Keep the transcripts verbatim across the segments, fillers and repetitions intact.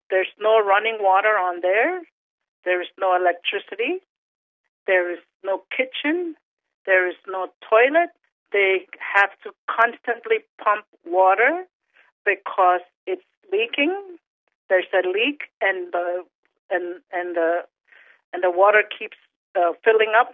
There's no running water on there. There is no electricity. There is no kitchen. There is no toilet. They have to constantly pump water because it's leaking. There's a leak, and the and and the and the water keeps uh, filling up.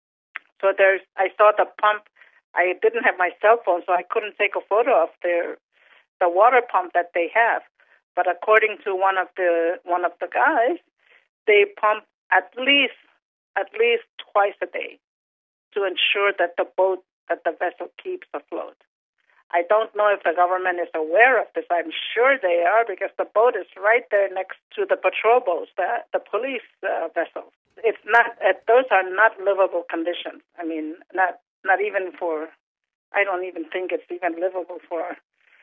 So there's. I saw the pump. I didn't have my cell phone, so I couldn't take a photo of their the water pump that they have. But according to one of the one of the guys, they pump at least at least twice a day to ensure that the boat that the vessel keeps afloat. I don't know if the government is aware of this. I'm sure they are because the boat is right there next to the patrol boats, the, the police uh, vessels. It's not. Uh, those are not livable conditions. I mean, not not even for. I don't even think it's even livable for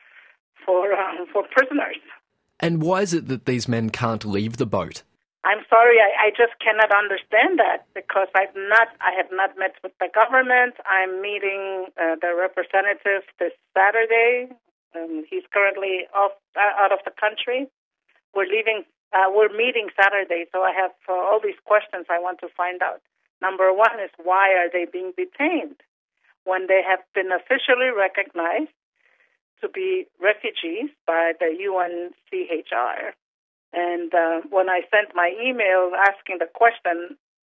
for um, for prisoners. And why is it that these men can't leave the boat? I'm sorry, I, I just cannot understand that because I've not, I have not met with the government. I'm meeting uh, the representative this Saturday. Um, he's currently off uh, out of the country. We're leaving. Uh, we're meeting Saturday, so I have uh, all these questions I want to find out. Number one is why are they being detained when they have been officially recognized to be refugees by the U N C H R? And uh, when I sent my email asking the question,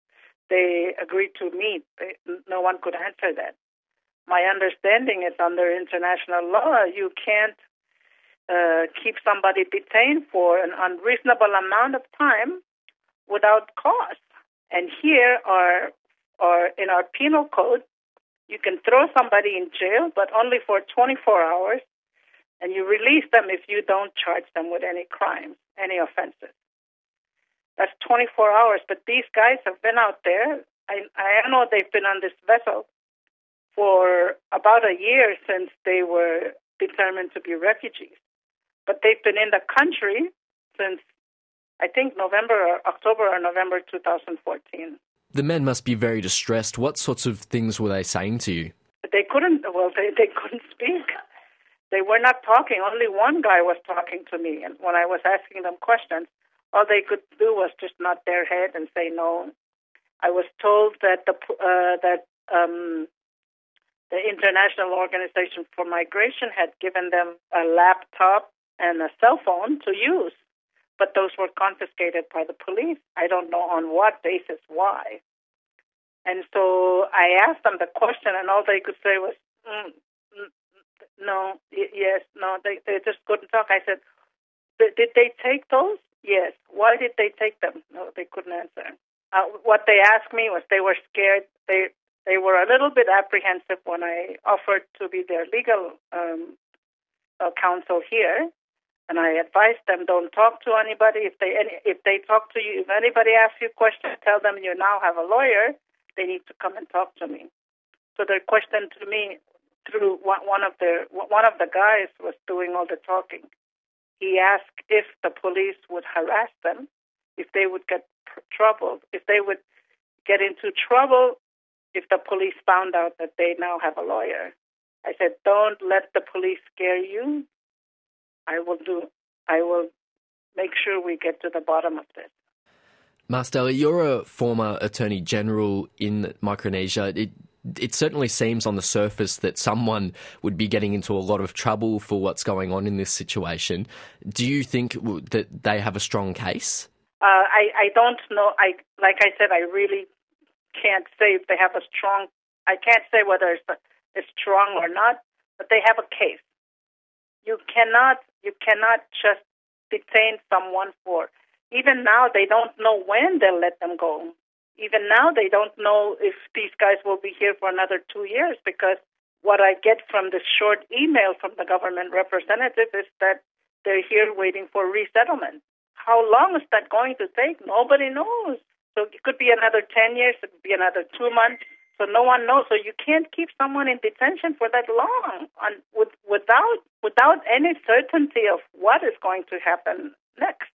they agreed to meet. They, no one could answer that. My understanding is under international law, you can't uh, keep somebody detained for an unreasonable amount of time without cause. And here are, are in our penal code, you can throw somebody in jail, but only for twenty-four hours, and you release them if you don't charge them with any crimes, any offenses. That's twenty-four hours, but these guys have been out there. I, I know they've been on this vessel for about a year since they were determined to be refugees. But they've been in the country since, I think, November or October or November two thousand fourteen. The men must be very distressed. What sorts of things were they saying to you? They couldn't, well, they, they couldn't speak. They were not talking. Only one guy was talking to me. And when I was asking them questions, all they could do was just nod their head and say no. I was told that the uh, that um, the International Organization for Migration had given them a laptop and a cell phone to use, but those were confiscated by the police. I don't know on what basis, why. And so I asked them the question, and all they could say was, mm, mm, no, y- yes, no, they, they just couldn't talk. I said, did they take those? Yes. Why did they take them? No, they couldn't answer. Uh, what they asked me was they were scared. They they were a little bit apprehensive when I offered to be their legal um, uh, counsel here, and I advised them don't talk to anybody. If they any, if they talk to you, if anybody asks you questions, tell them you now have a lawyer. They need to come and talk to me. So their question to me through one of the one of the guys was doing all the talking. He asked if the police would harass them, if they would get trouble, if they would get into trouble if the police found out that they now have a lawyer. I said, don't let the police scare you. I will do. I will make sure we get to the bottom of this. Marstella, you're a former Attorney General in Micronesia. It It certainly seems on the surface that someone would be getting into a lot of trouble for what's going on in this situation. Do you think that they have a strong case? Uh, I, I don't know. I like I said, I really can't say if they have a strong. I can't say whether it's, it's strong or not, but they have a case. You cannot you cannot just detain someone for. Even now, they don't know when they'll let them go. Even now, they don't know if these guys will be here for another two years because what I get from this short email from the government representative is that they're here waiting for resettlement. How long is that going to take? Nobody knows. So it could be another ten years. It could be another two months. So no one knows. So you can't keep someone in detention for that long on, with, without without any certainty of what is going to happen next.